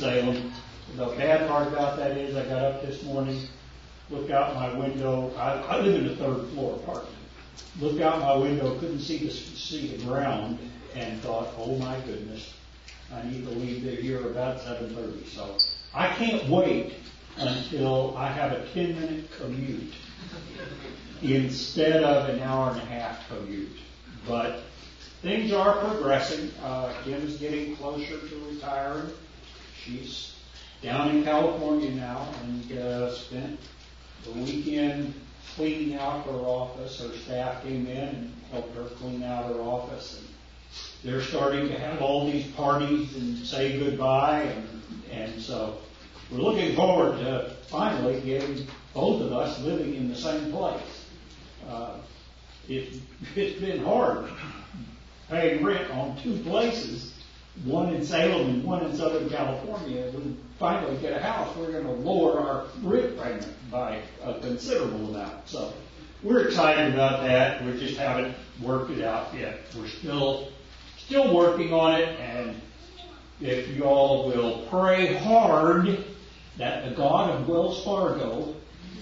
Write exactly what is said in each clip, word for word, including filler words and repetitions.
Salem. The bad part about that is I got up this morning, looked out my window. I, I live in a third floor apartment. Looked out my window, couldn't see the, see the ground, and thought, oh my goodness, I need to leave here about seven thirty. So I can't wait until I have a ten minute commute instead of an hour and a half commute. But things are progressing. Uh, Kim's getting closer to retiring. She's down in California now and uh, spent the weekend cleaning out her office. Her staff came in and helped her clean out her office. And they're starting to have all these parties and say goodbye. And, and so we're looking forward to finally getting both of us living in the same place. Uh, it, it's been hard paying rent on two places, one in Salem and one in Southern California. When we finally get a house, we're going to lower our rent payment by a considerable amount. So we're excited about that. We just haven't worked it out yet. We're still still working on it, and if you all will pray hard that the God of Wells Fargo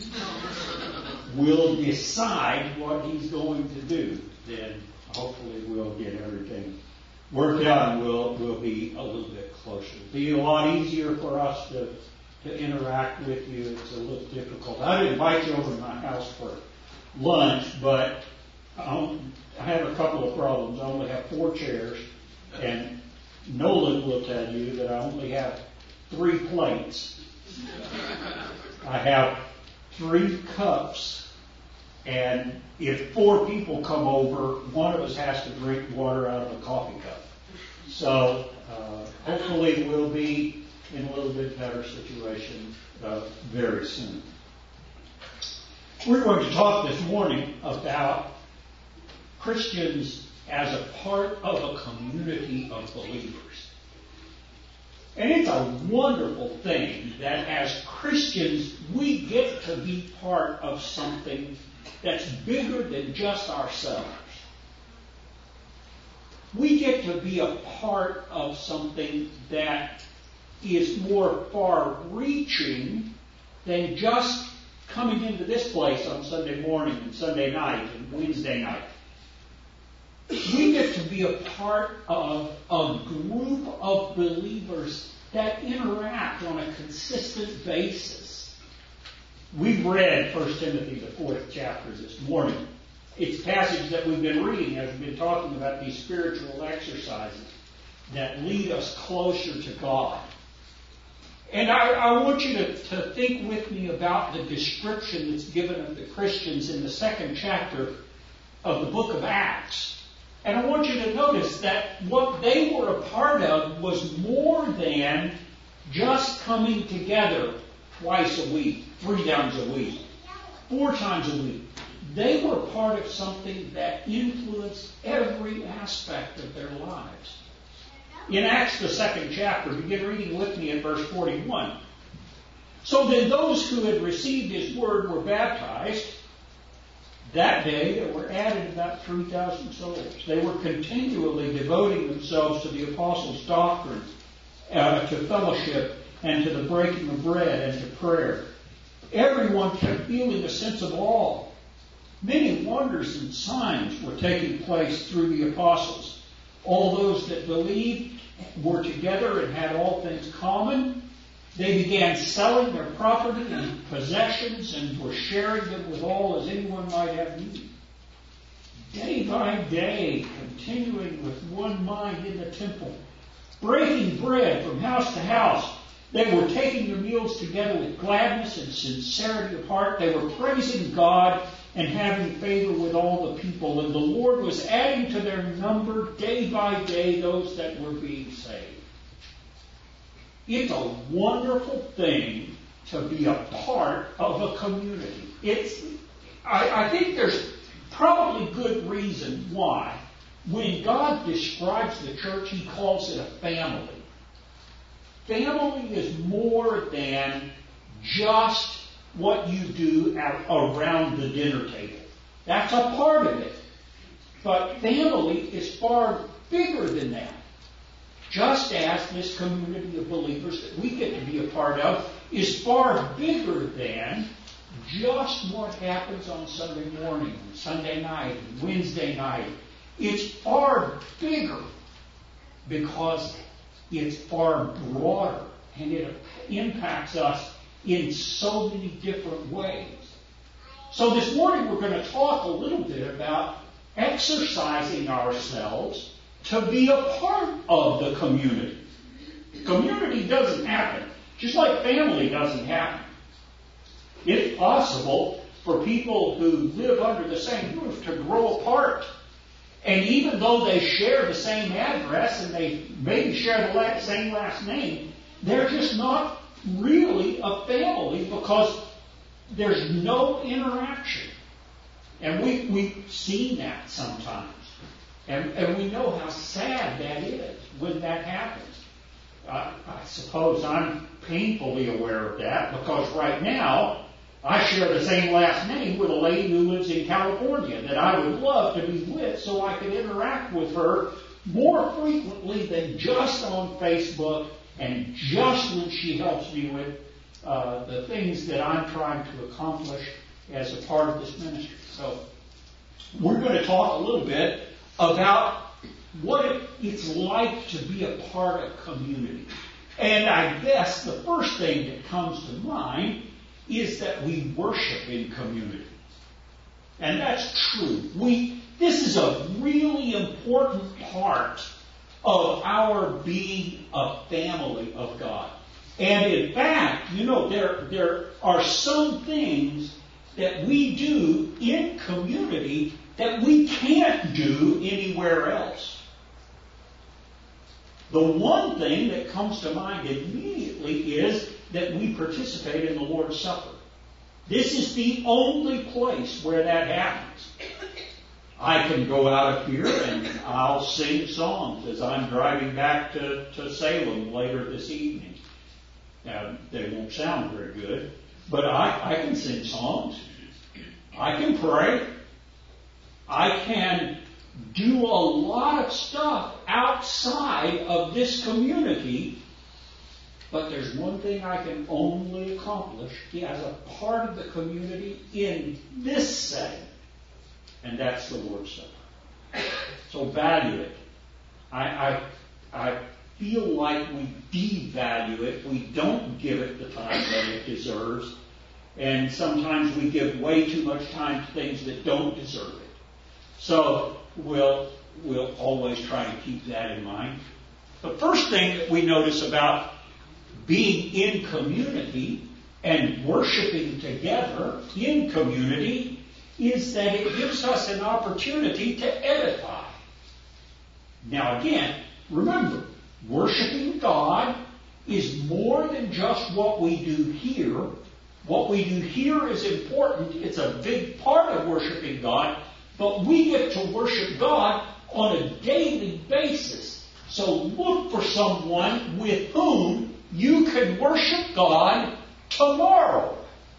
will decide what he's going to do, then hopefully we'll get everything worked out and we'll, we'll be a little bit closer. It'll be a lot easier for us to, to interact with you. It's a little difficult. I'd invite you over to my house for lunch, but I have a couple of problems. I only have four chairs, and Nolan will tell you that I only have three plates. I have three cups, and if four people come over, one of us has to drink water out of a coffee cup. So uh, hopefully we'll be in a little bit better situation uh, very soon. We're going to talk this morning about Christians as a part of a community of believers. And it's a wonderful thing that as Christians we get to be part of something that's bigger than just ourselves. We get to be a part of something that is more far-reaching than just coming into this place on Sunday morning and Sunday night and Wednesday night. We get to be a part of a group of believers that interact on a consistent basis. We've read First Timothy, the fourth chapter, this morning. It's a passage that we've been reading as we've been talking about these spiritual exercises that lead us closer to God. And I, I want you to, to think with me about the description that's given of the Christians in the second chapter of the book of Acts. And I want you to notice that what they were a part of was more than just coming together twice a week, three times a week, four times a week. They were part of something that influenced every aspect of their lives. In Acts, the second chapter, begin reading with me at verse forty-one. So then those who had received his word were baptized. That day there were added about three thousand souls. They were continually devoting themselves to the apostles' doctrine, uh, to fellowship, and to the breaking of bread, and to prayer. Everyone kept feeling a sense of awe. Many wonders and signs were taking place through the apostles. All those that believed were together and had all things common. They began selling their property and possessions and were sharing them with all as anyone might have need. Day by day, continuing with one mind in the temple, breaking bread from house to house, they were taking their meals together with gladness and sincerity of heart. They were praising God and having favor with all the people. And the Lord was adding to their number day by day those that were being saved. It's a wonderful thing to be a part of a community. It's, I, I think there's probably good reason why when God describes the church, he calls it a family. Family is more than just what you do at, around the dinner table. That's a part of it. But family is far bigger than that. Just as this community of believers that we part of is far bigger than just what happens on Sunday morning, and Sunday night, and Wednesday night. It's far bigger because it's far broader and it impacts us in so many different ways. So this morning we're going to talk a little bit about exercising ourselves to be a part of the community. Community doesn't happen, just like family doesn't happen. It's possible for people who live under the same roof to grow apart. And even though they share the same address and they maybe share the la- same last name, they're just not really a family because there's no interaction. And we, we've seen that sometimes. And, and we know how sad that is when that happens. I, I suppose I'm painfully aware of that because right now I share the same last name with a lady who lives in California that I would love to be with so I could interact with her more frequently than just on Facebook and just when she helps me with uh, the things that I'm trying to accomplish as a part of this ministry. So we're going to talk a little bit about what it, it's like to be a part of community. And I guess the first thing that comes to mind is that we worship in community. And that's true. We, this is a really important part of our being a family of God. And in fact, you know, there, there are some things that we do in community that we can't do anywhere else. The one thing that comes to mind immediately is that we participate in the Lord's Supper. This is the only place where that happens. I can go out of here and I'll sing songs as I'm driving back to, to Salem later this evening. Now, they won't sound very good, but I, I can sing songs. I can pray. I can do a lot of stuff outside of this community, but there's one thing I can only accomplish as a part of the community in this setting, and that's the Lord's Supper. So value it. I, I, I feel like we devalue it. We don't give it the time that it deserves, and sometimes we give way too much time to things that don't deserve it. So we'll, we'll always try and keep that in mind. The first thing that we notice about being in community and worshiping together in community is that it gives us an opportunity to edify. Now again, remember, worshiping God is more than just what we do here. What we do here is important. It's a big part of worshiping God. But we get to worship God on a daily basis. So look for someone with whom you can worship God tomorrow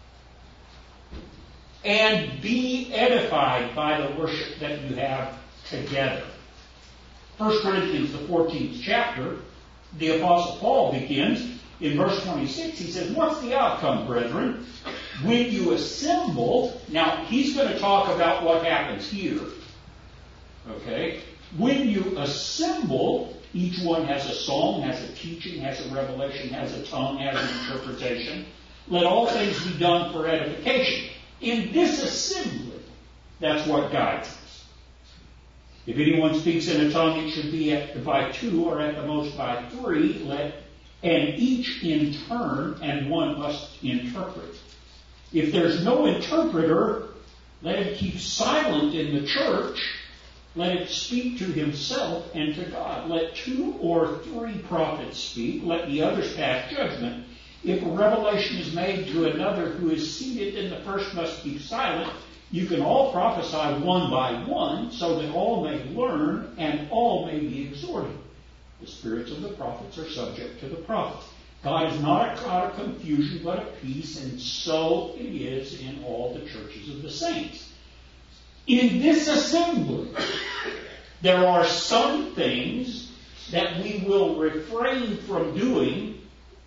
and be edified by the worship that you have together. First Corinthians, the fourteenth chapter, the Apostle Paul begins in verse twenty-six. He says, "What's the outcome, brethren? When you assemble," now he's going to talk about what happens here. Okay? When you assemble, each one has a song, has a teaching, has a revelation, has a tongue, has an interpretation. Let all things be done for edification. In this assembly, that's what guides us. If anyone speaks in a tongue, it should be at, by two or at the most by three, let, and each in turn, and one must interpret. If there's no interpreter, let him keep silent in the church. Let it speak to himself and to God. Let two or three prophets speak. Let the others pass judgment. If a revelation is made to another who is seated, then the first must keep silent. You can all prophesy one by one, so that all may learn and all may be exhorted. The spirits of the prophets are subject to the prophets. God is not a God of confusion, but of peace, and so it is in all the churches of the saints. In this assembly, there are some things that we will refrain from doing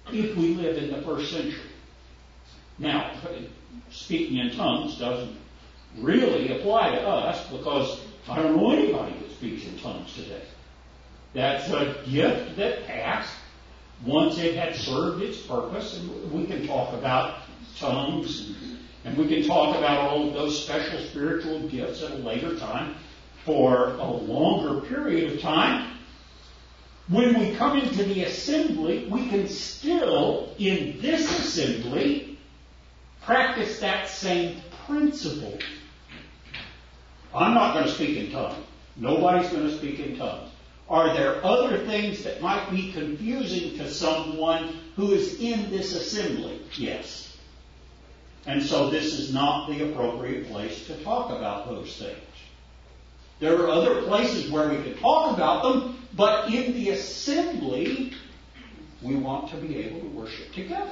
if we live in the first century. Now, speaking in tongues doesn't really apply to us because I don't know anybody that speaks in tongues today. That's a gift that passed once it had served its purpose, and we can talk about tongues, and, and we can talk about all of those special spiritual gifts at a later time. For a longer period of time, when we come into the assembly, we can still, in this assembly, practice that same principle. I'm not going to speak in tongues. Nobody's going to speak in tongues. Are there other things that might be confusing to someone who is in this assembly? Yes. And so this is not the appropriate place to talk about those things. There are other places where we can talk about them, but in the assembly, we want to be able to worship together.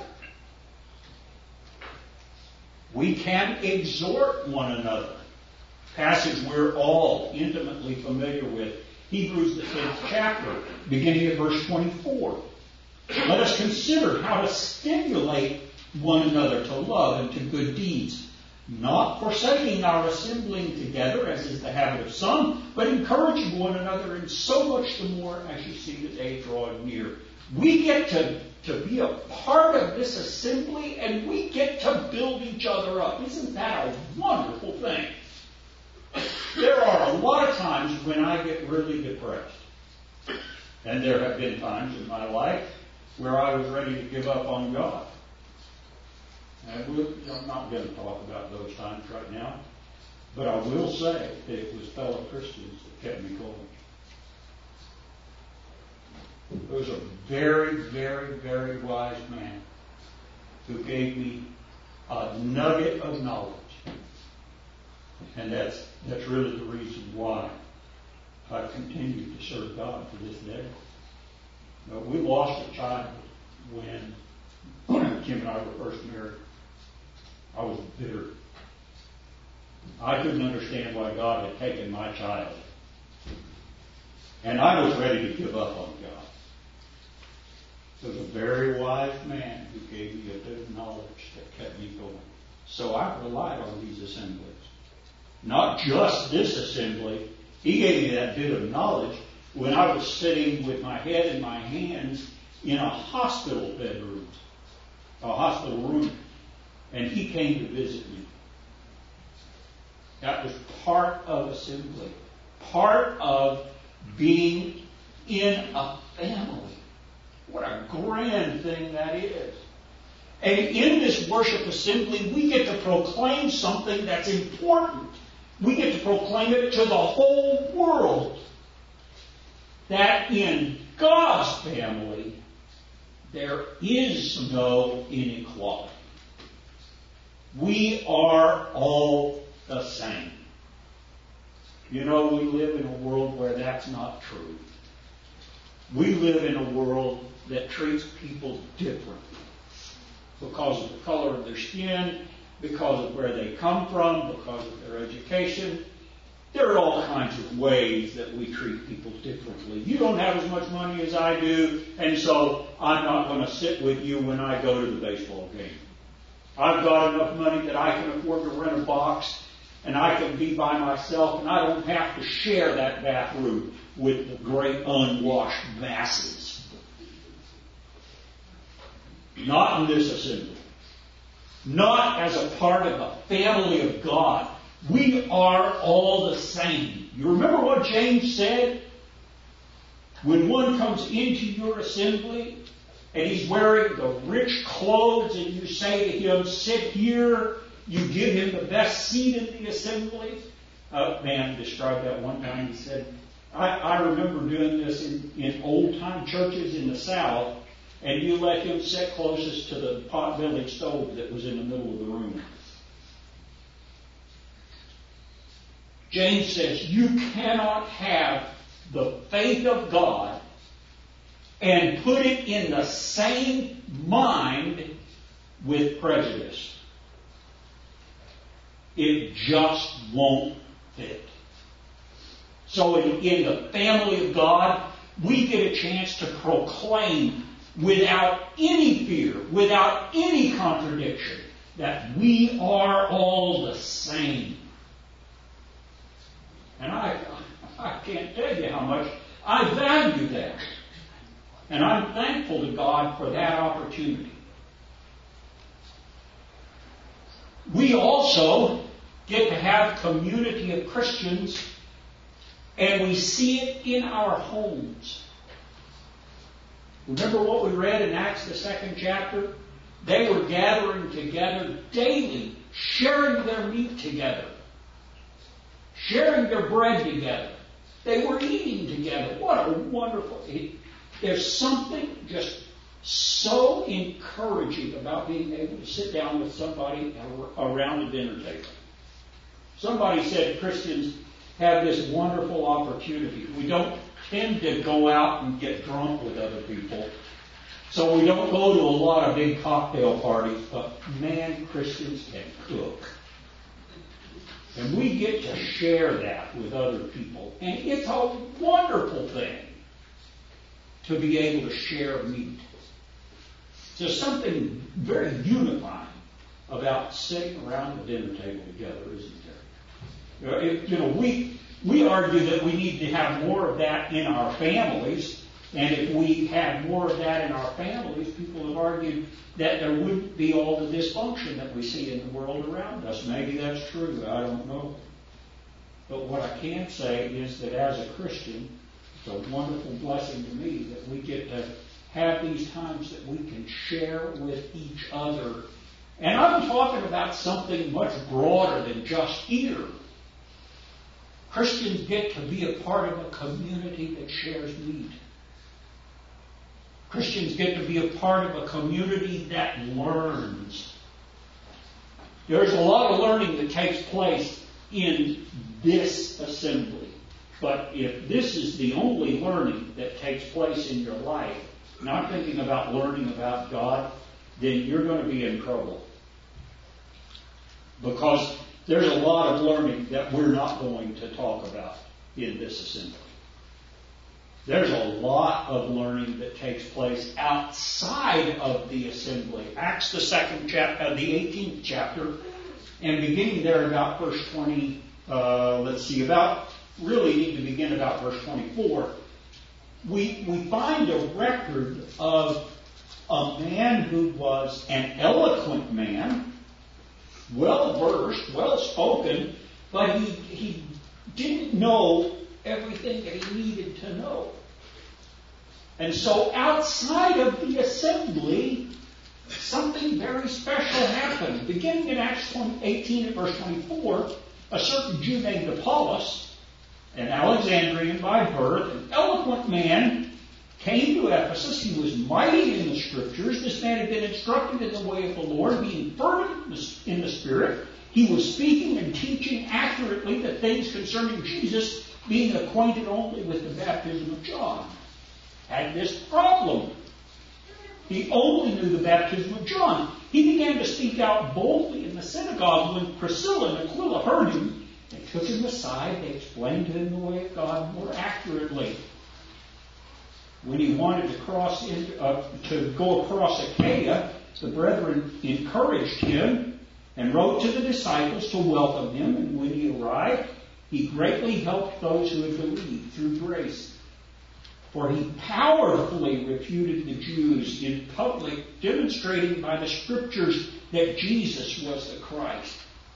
We can exhort one another. Passage we're all intimately familiar with. Hebrews, the tenth chapter, beginning at verse twenty-four. Let us consider how to stimulate one another to love and to good deeds, not forsaking our assembling together, as is the habit of some, but encouraging one another, and so much the more as you see the day drawing near. We get to, to be a part of this assembly, and we get to build each other up. Isn't that a wonderful thing? There are a lot of times when I get really depressed. And there have been times in my life where I was ready to give up on God. And we'll, I'm not going to talk about those times right now, but I will say that it was fellow Christians that kept me going. There was a very, very, very wise man who gave me a nugget of knowledge. And that's that's really the reason why I've continued to serve God to this day. Now, we lost a child when Kim and I were first married. I was bitter. I couldn't understand why God had taken my child. And I was ready to give up on God. There was a very wise man who gave me a bit of knowledge that kept me going. So I relied on these assemblies. Not just this assembly. He gave me that bit of knowledge when I was sitting with my head in my hands in a hospital bedroom, a hospital room, and he came to visit me. That was part of assembly, part of being in a family. What a grand thing that is. And in this worship assembly, we get to proclaim something that's important. We get to proclaim it to the whole world. That in God's family, there is no inequality. We are all the same. You know, we live in a world where that's not true. We live in a world that treats people differently because of the color of their skin, because of where they come from, because of their education. There are all kinds of ways that we treat people differently. You don't have as much money as I do, and so I'm not going to sit with you when I go to the baseball game. I've got enough money that I can afford to rent a box, and I can be by myself, and I don't have to share that bathroom with the great unwashed masses. Not in this assembly. Not as a part of the family of God. We are all the same. You remember what James said? When one comes into your assembly and he's wearing the rich clothes and you say to him, sit here, you give him the best seat in the assembly. A man described that one time. He said, I, I remember doing this in, in old-time churches in the South, and you let him sit closest to the pot-bellied stove that was in the middle of the room. James says you cannot have the faith of God and put it in the same mind with prejudice. It just won't fit. So in, in the family of God, we get a chance to proclaim without any fear, without any contradiction, that we are all the same. And I, I can't tell you how much I value that. And I'm thankful to God for that opportunity. We also get to have community of Christians, and we see it in our homes. Remember what we read in Acts, the second chapter? They were gathering together daily, sharing their meat together, sharing their bread together. They were eating together. What a wonderful... It, there's something just so encouraging about being able to sit down with somebody around a dinner table. Somebody said Christians have this wonderful opportunity. We don't tend to go out and get drunk with other people. So we don't go to a lot of big cocktail parties, but man, Christians can cook. And we get to share that with other people. And it's a wonderful thing to be able to share meat. There's something very unifying about sitting around the dinner table together, isn't there? If, you know, we we argue that we need to have more of that in our families, and if we had more of that in our families, people have argued that there wouldn't be all the dysfunction that we see in the world around us. Maybe that's true. I don't know. But what I can say is that as a Christian, it's a wonderful blessing to me that we get to have these times that we can share with each other. And I'm talking about something much broader than just here. Christians get to be a part of a community that shares meat. Christians get to be a part of a community that learns. There's a lot of learning that takes place in this assembly. But if this is the only learning that takes place in your life, not thinking about learning about God, then you're going to be in trouble. Because there's a lot of learning that we're not going to talk about in this assembly. There's a lot of learning that takes place outside of the assembly. Acts the second chapter, uh, the eighteenth chapter, and beginning there about verse twenty. Uh, let's see, about really need to begin about verse twenty-four. We we find a record of a man who was an eloquent man, well versed, well spoken, but he he didn't know everything that he needed to know. And so outside of the assembly, something very special happened. Beginning in Acts eighteen at verse twenty-four, a certain Jew named Apollos, an Alexandrian by birth, an eloquent man, came to Ephesus. He was mighty in the Scriptures. This man had been instructed in the way of the Lord, being fervent in the Spirit. He was speaking and teaching accurately the things concerning Jesus, being acquainted only with the baptism of John. Had this problem. He only knew the baptism of John. He began to speak out boldly in the synagogue. When Priscilla and Aquila heard him, they took him aside. They explained to him the way of God more accurately. When he wanted to cross in, uh, to go across Achaia, the brethren encouraged him and wrote to the disciples to welcome him. And when he arrived, he greatly helped those who had believed through grace. For he powerfully refuted the Jews in public, demonstrating by the Scriptures that Jesus was the Christ.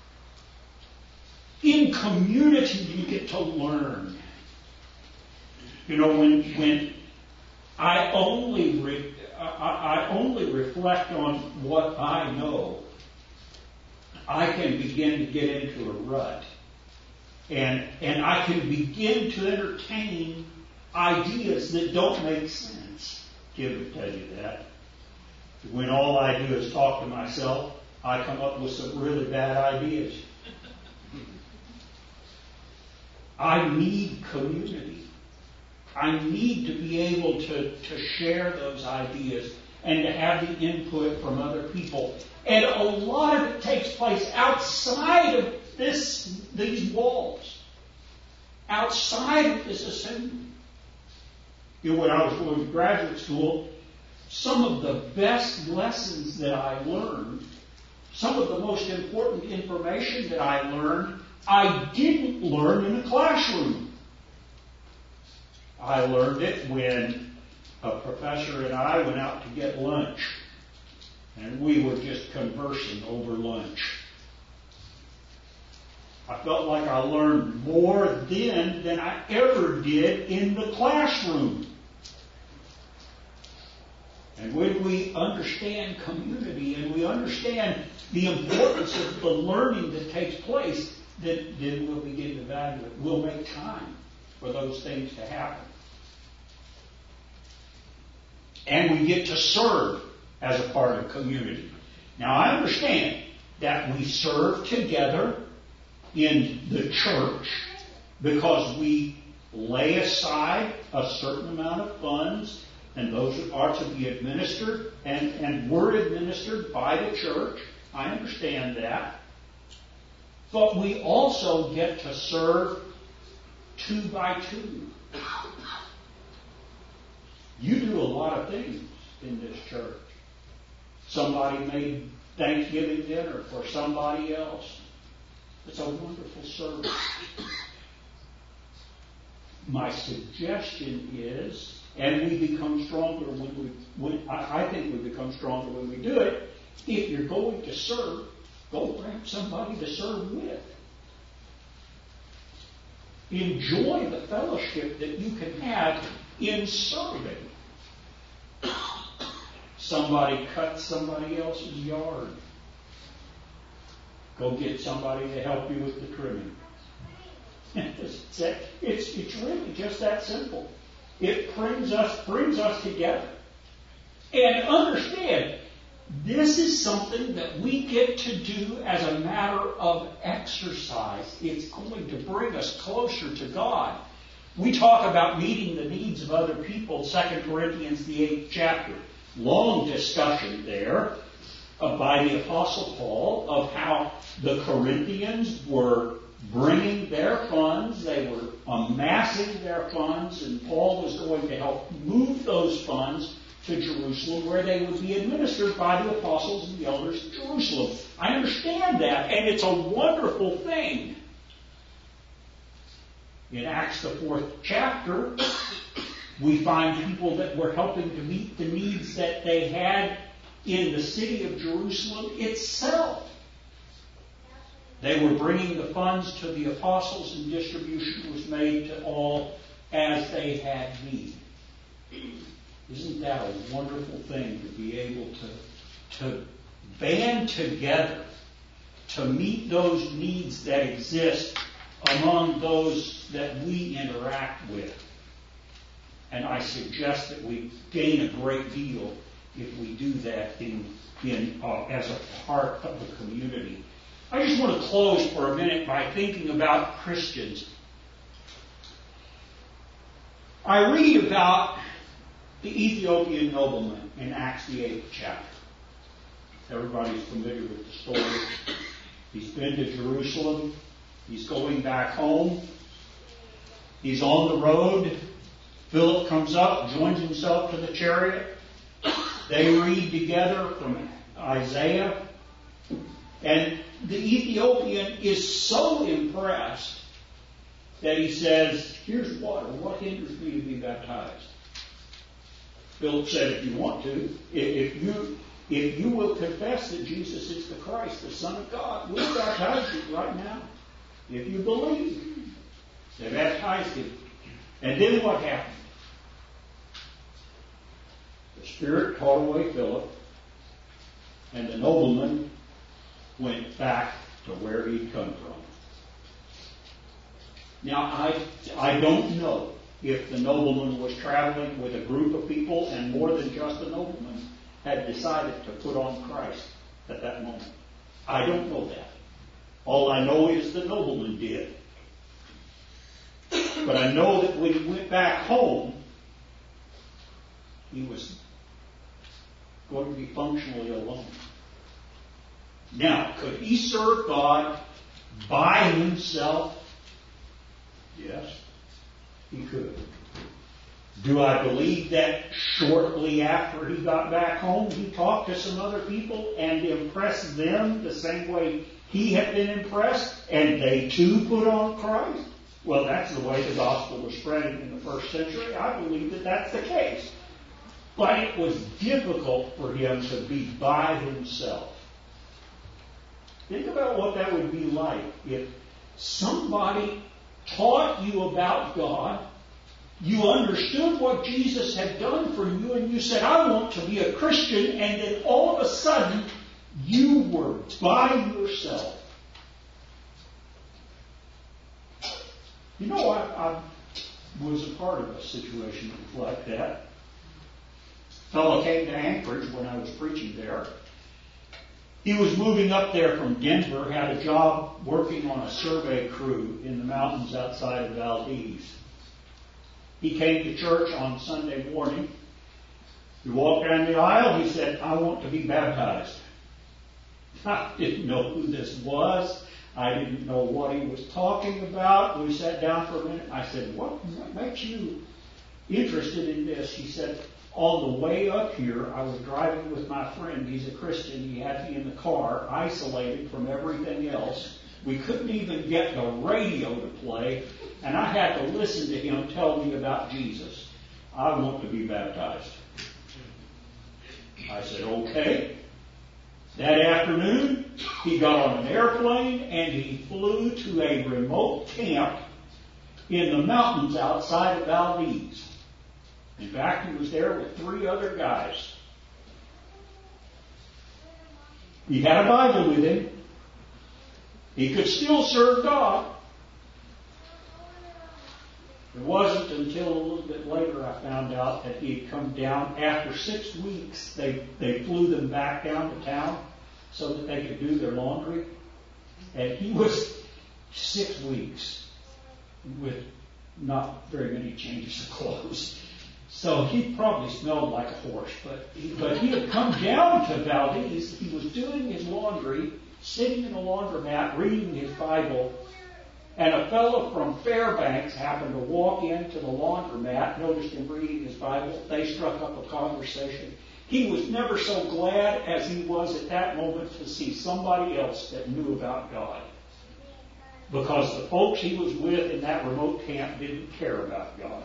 In community, you get to learn. You know, when when I only re, I, I only reflect on what I know, I can begin to get into a rut, and and I can begin to entertain ideas that don't make sense. Kim would tell you that. When all I do is talk to myself, I come up with some really bad ideas. I need community. I need to be able to, to share those ideas and to have the input from other people. And a lot of it takes place outside of this, these walls. Outside of this assembly. You know, when I was going to graduate school, some of the best lessons that I learned, some of the most important information that I learned, I didn't learn in a classroom. I learned it when a professor and I went out to get lunch, and we were just conversing over lunch. I felt like I learned more then than I ever did in the classroom. And when we understand community and we understand the importance of the learning that takes place, then, then we'll begin to value it. We'll make time for those things to happen. And we get to serve as a part of community. Now, I understand that we serve together in the church because we lay aside a certain amount of funds, and those are to be administered and, and were administered by the church. I understand that. But we also get to serve two by two. You do a lot of things in this church. Somebody made Thanksgiving dinner for somebody else. It's a wonderful service. My suggestion is, and we become stronger when we, when, I, I think we become stronger when we do it, if you're going to serve, go grab somebody to serve with. Enjoy the fellowship that you can have in serving. Somebody cuts somebody else's yard. Go get somebody to help you with the trimming. It's, it's really just that simple. It brings us, brings us together. And understand, this is something that we get to do as a matter of exercise. It's going to bring us closer to God. We talk about meeting the needs of other people, Second Corinthians, the eighth chapter. Long discussion there uh, by the Apostle Paul of how the Corinthians were bringing their funds, they were amassing their funds, and Paul was going to help move those funds to Jerusalem, where they would be administered by the apostles and the elders of Jerusalem. I understand that, and it's a wonderful thing. In Acts, the fourth chapter, we find people that were helping to meet the needs that they had in the city of Jerusalem itself. They were bringing the funds to the apostles, and distribution was made to all as they had need. Isn't that a wonderful thing to be able to, to band together to meet those needs that exist among those that we interact with? And I suggest that we gain a great deal if we do that in, in uh, as a part of the community. I just want to close for a minute by thinking about Christians. I read about the Ethiopian nobleman in Acts, the eighth chapter. Everybody's familiar with the story. He's been to Jerusalem. He's going back home. He's on the road. Philip comes up, joins himself to the chariot. They read together from Isaiah. And the Ethiopian is so impressed that he says, "Here's water. What hinders me to be baptized?" Philip said, "If you want to, if you if you will confess that Jesus is the Christ, the Son of God, we'll baptize you right now. If you believe." They baptized him. And then what happened? The Spirit called away Philip, and the nobleman went back to where he'd come from. Now, I, I don't know if the nobleman was traveling with a group of people and more than just the nobleman had decided to put on Christ at that moment. I don't know that. All I know is the nobleman did. But I know that when he went back home, he was going to be functionally alone. Now, could he serve God by himself? Yes, he could. Do I believe that shortly after he got back home, he talked to some other people and impressed them the same way he had been impressed, and they too put on Christ? Well, that's the way the gospel was spreading in the first century. I believe that that's the case. But it was difficult for him to be by himself. Think about what that would be like if somebody taught you about God, you understood what Jesus had done for you, and you said, I want to be a Christian, and then all of a sudden, you were by yourself. You know, I, I was a part of a situation like that. A fellow came to Anchorage when I was preaching there. He was moving up there from Denver, had a job working on a survey crew in the mountains outside of Valdez. He came to church on Sunday morning. He walked down the aisle. He said, I want to be baptized. I didn't know who this was. I didn't know what he was talking about. We sat down for a minute. I said, what, what makes you interested in this? He said, on the way up here, I was driving with my friend. He's a Christian. He had me in the car, isolated from everything else. We couldn't even get the radio to play, and I had to listen to him tell me about Jesus. I want to be baptized. I said, okay. That afternoon, he got on an airplane and he flew to a remote camp in the mountains outside of Valdez. In fact, he was there with three other guys. He had a Bible with him. He could still serve God. It wasn't until a little bit later I found out that he had come down. After six weeks, they, they flew them back down to town so that they could do their laundry. And he was six weeks with not very many changes of clothes. So he probably smelled like a horse. But he, but he had come down to Valdez. He was doing his laundry, sitting in a laundromat, reading his Bible. And a fellow from Fairbanks happened to walk into the laundromat, noticed him reading his Bible. They struck up a conversation. He was never so glad as he was at that moment to see somebody else that knew about God. Because the folks he was with in that remote camp didn't care about God.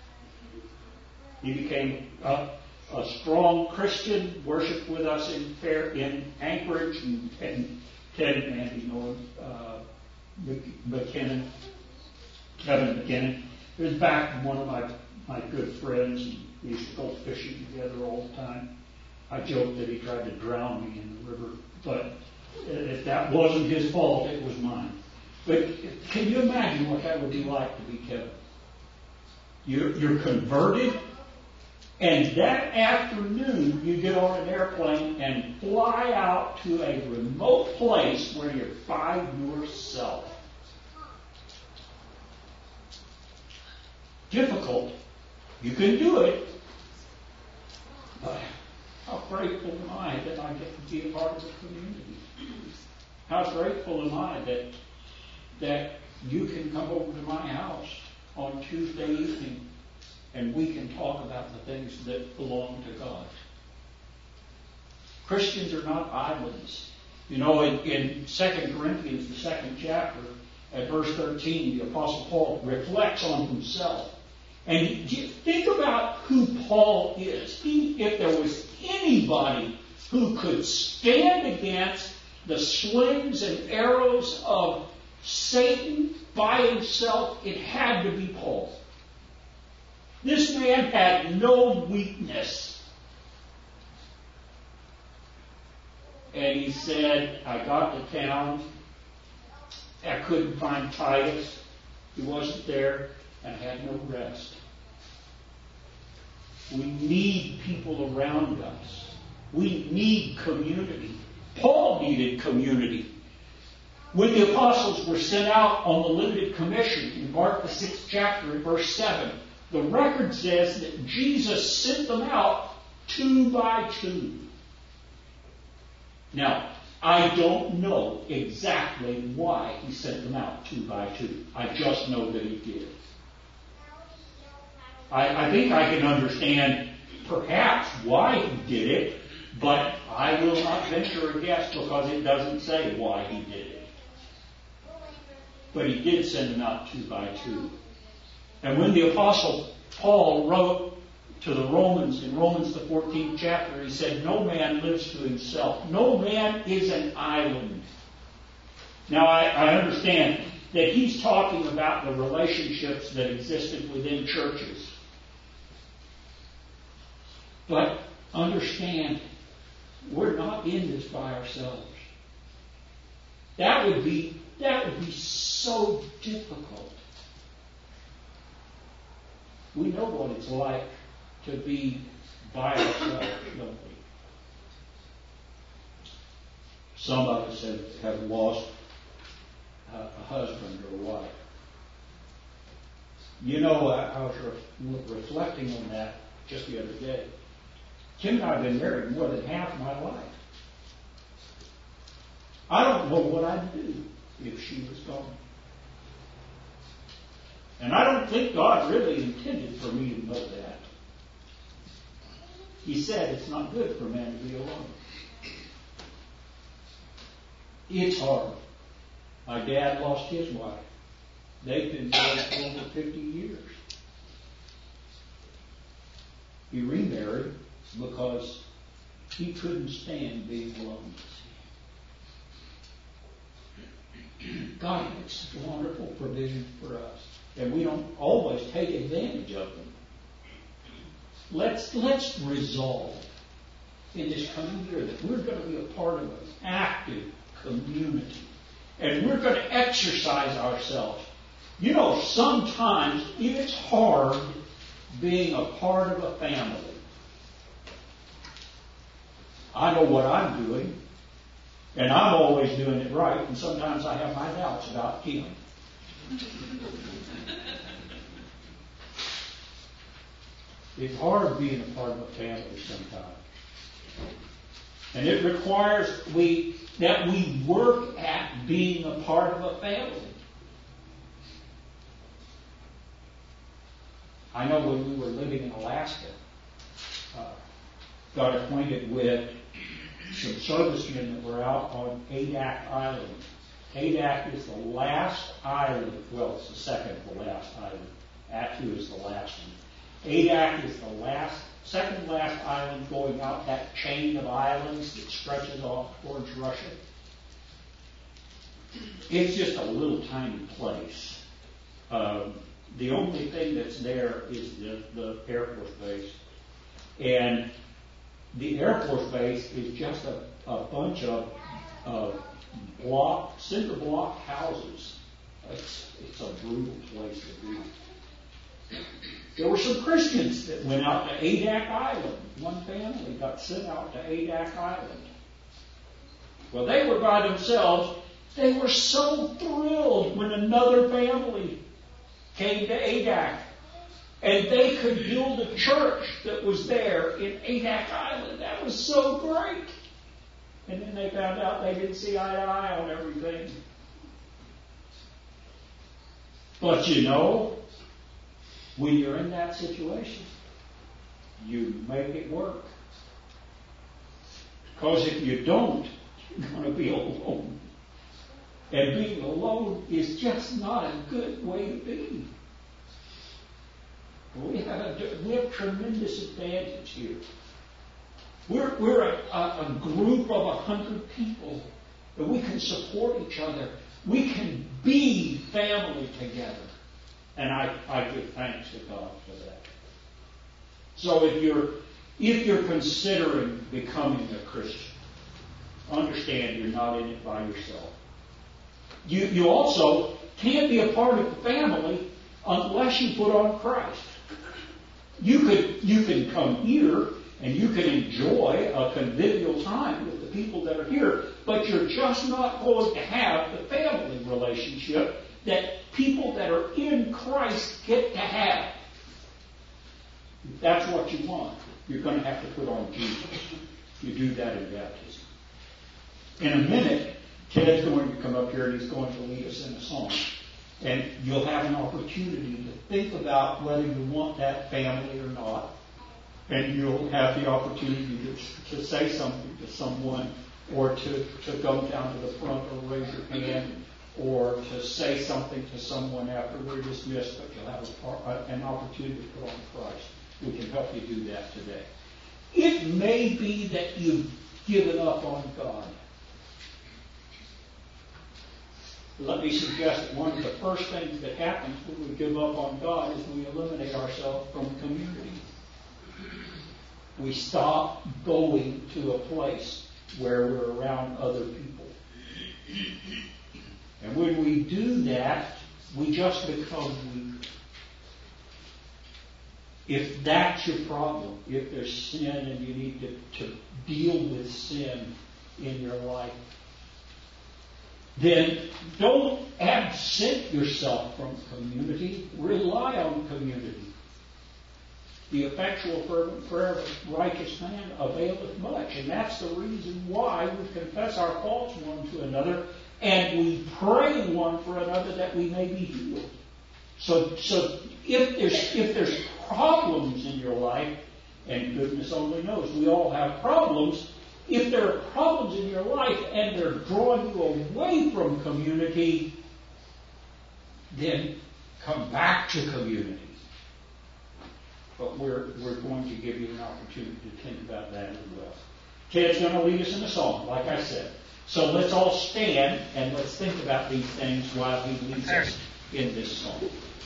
He became a, a strong Christian, worshiped with us in Fair, in Anchorage, and, and Ted and Andy know him. Uh, McKinnon, Kevin McKinnon. He was back one of my, my good friends, and we used to go fishing together all the time. I joked that he tried to drown me in the river, but if that wasn't his fault, it was mine. But can you imagine what that would be like to be Kevin? You're, you're converted, and that afternoon you get on an airplane and fly out to a remote place where you're by yourself. Difficult. You can do it. But how grateful am I that I get to be a part of the community? How grateful am I that that you can come over to my house on Tuesday evening and we can talk about the things that belong to God. Christians are not islands. You know, in, in Second Corinthians, the second chapter, at verse thirteen, the Apostle Paul reflects on himself. And he, think about who Paul is. He, if there was anybody who could stand against the slings and arrows of Satan by himself, it had to be Paul. This man had no weakness. And he said, I got to town. I couldn't find Titus. He wasn't there. And I had no rest. We need people around us. We need community. Paul needed community. When the apostles were sent out on the limited commission, in Mark the sixth chapter, in verse seven, the record says that Jesus sent them out two by two. Now, I don't know exactly why he sent them out two by two. I just know that he did. I, I think I can understand perhaps why he did it, but I will not venture a guess because it doesn't say why he did it. But he did send them out two by two. And when the Apostle Paul wrote to the Romans, in Romans the fourteenth chapter, he said, no man lives to himself. No man is an island. Now I, I understand that he's talking about the relationships that existed within churches. But understand, we're not in this by ourselves. That would be, that would be so difficult. We know what it's like to be by ourselves, don't we? Some of us have, have lost a, a husband or a wife. You know, I, I was re- reflecting on that just the other day. Kim and I have been married more than half my life. I don't know what I'd do if she was gone. And I don't think God really intended for me to know that. He said it's not good for man to be alone. It's hard. My dad lost his wife. They've been married for over fifty years. He remarried because he couldn't stand being alone. God makes such wonderful provision for us, and we don't always take advantage of them. Let's let's resolve in this coming year that we're going to be a part of an active community, and we're going to exercise ourselves. You know, sometimes it's hard being a part of a family. I know what I'm doing, and I'm always doing it right, and sometimes I have my doubts about Kim. It's hard being a part of a family sometimes. And it requires we that we work at being a part of a family. I know when we were living in Alaska, uh, got acquainted with some servicemen that were out on Adak Island. Adak is the last island, well, it's the second to the last island. Attu is the last one. Adak is the last, second last island going out that chain of islands that stretches off towards Russia. It's just a little tiny place. Um, the only thing that's there is the, the Air Force base. And the Air Force base is just a, a bunch of uh, block, cinder block houses. It's, it's a brutal place to be. There were some Christians that went out to Adak Island. One family got sent out to Adak Island. Well, they were by themselves. They were so thrilled when another family came to Adak. And they could build a church that was there in Adak Island. That was so great. And then they found out they didn't see eye to eye on everything. But you know, when you're in that situation, you make it work. Because if you don't, you're going to be alone. And being alone is just not a good way to be. We have a, we have tremendous advantage here. We're, we're a, a, a group of a hundred people that we can support each other. We can be family together. And I, I give thanks to God for that. So if you're if you're considering becoming a Christian, understand you're not in it by yourself. You you also can't be a part of the family unless you put on Christ. You could you can come here and you can enjoy a convivial time with the people that are here, but you're just not going to have the family relationship that people that are in Christ get to have. If that's what you want, you're going to have to put on Jesus. You do that in baptism. In a minute, Ted's going to come up here and he's going to lead us in a song. And you'll have an opportunity to think about whether you want that family or not. And you'll have the opportunity to, to say something to someone, or to, to go down to the front or raise your hand, or to say something to someone after we're dismissed, but you'll have a, an opportunity to put on Christ. We can help you do that today. It may be that you've given up on God. Let me suggest that one of the first things that happens when we give up on God is we eliminate ourselves from community. We stop going to a place where we're around other people. And when we do that, we just become weak. If that's your problem, if there's sin and you need to, to deal with sin in your life, then don't absent yourself from community. Rely on community. The effectual fervent prayer of a righteous man availeth much. And that's the reason why we confess our faults one to another, and we pray one for another that we may be healed. So, so if there's if there's problems in your life, and goodness only knows we all have problems, if there are problems in your life and they're drawing you away from community, then come back to community. But we're we're going to give you an opportunity to think about that as well. Ted's going to lead us in a song, like I said. So let's all stand and let's think about these things while he leads us in this song.